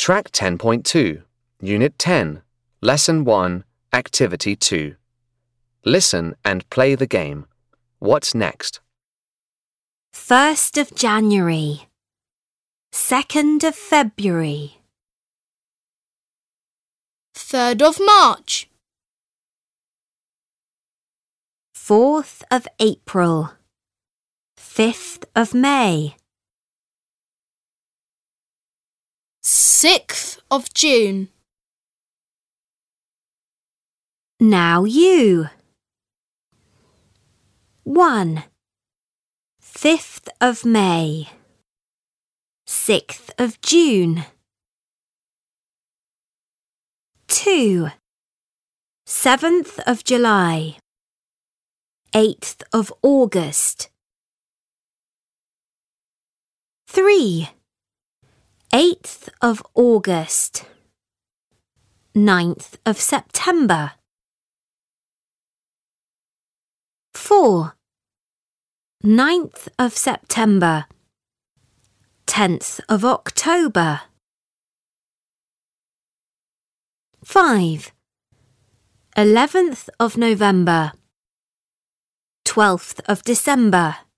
Track 10.2, Unit 10, Lesson 1, Activity 2. Listen and play the game. What's next? 1st of January, 2nd of February, 3rd of March, 4th of April, 5th of May, 6th of June. Now you. 1. 5th of May, 6th of June. 2. 7th of July, 8th of August. 3. 8th of August, 9th of September. 4. 9th of September, 10th of October. 5. 11th of November, 12th of December.